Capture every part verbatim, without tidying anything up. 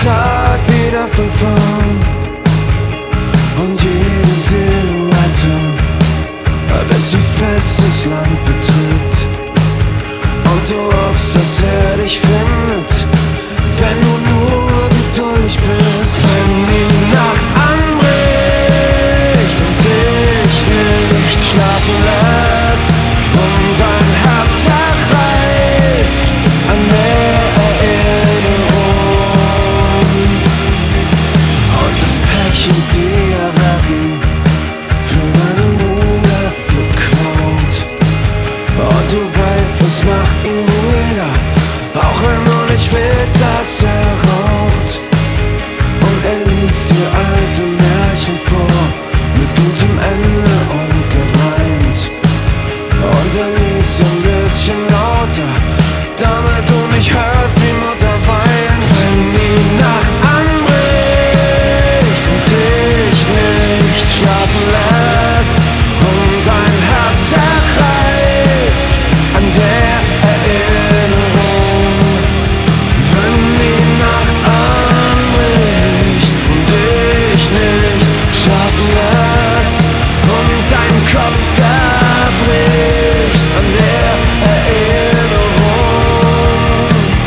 Tag wieder von vorn und jede Silhouette, bis sie festes Land betritt und du hoffst, dass er dich findet, wenn du nur geduldig bist. Wenn die Nacht anbricht und dich nicht schlafen lässt und dein Herz zerreißt an der Erinnerung und das Päckchen Zigaretten für deinen Bruder geklaut und du weißt, das macht ihn ruhiger, auch wenn du nicht willst, dass er raucht. Und er liest dir alte Märchen vor, mit gutem Ende und gereimt. Und er liest ein bisschen lauter, damit du nicht hörst, wie Mutter weint. Wenn die Nacht anbricht und dich nicht schlafen lässt und dein Herz zerreißt an der Erinnerung. Wenn die Nacht anbricht und dich nicht schlafen lässt und dein Kopf zerbricht an der Erinnerung.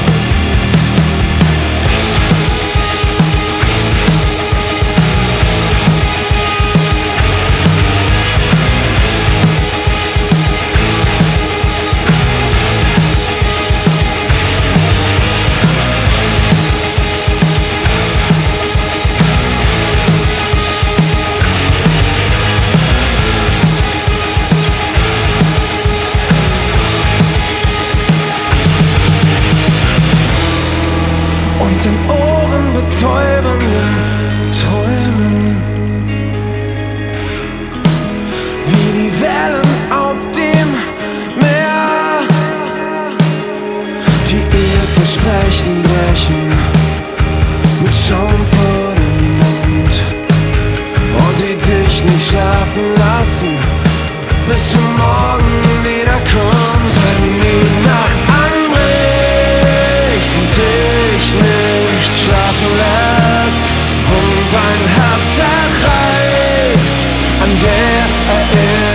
Und in ohrenbetäubenden Träumen, wie die Wellen auf dem Meer, die ihr Versprechen brechen mit Schaum vor dem Mund und die dich nicht schlafen lassen, bis du morgen wieder kommst. Wenn die Nacht anbricht und dich nicht schlafen lässt und dein Herz zerreißt an der Erinnerung.